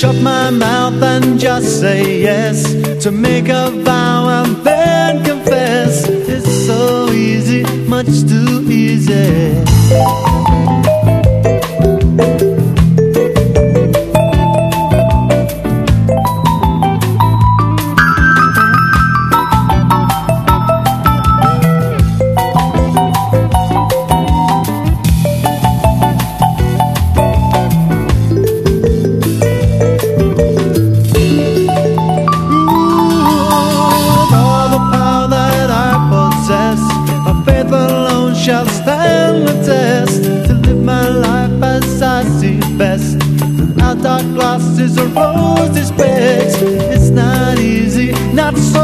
shut my mouth and just say yes, to make a vow and then confess. It's so easy, much too easy. Shall stand the test, to live my life as I see best. Without dark glasses or rose specs, it's not easy, not so